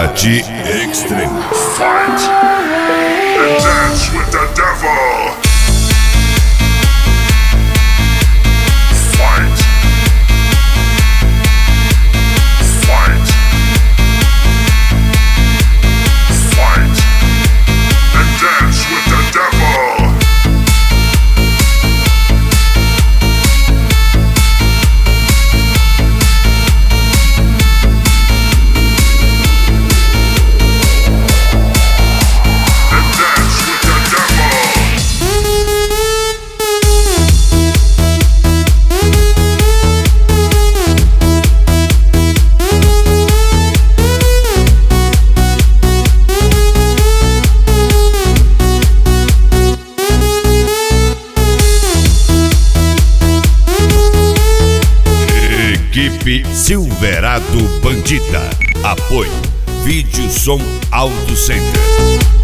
Arte Extreme. Fight and dance with the devil. Fight. Fight. Fight and dance with the devil. Equipe Silverado Bandida. Apoio Vídeo Som Auto Center.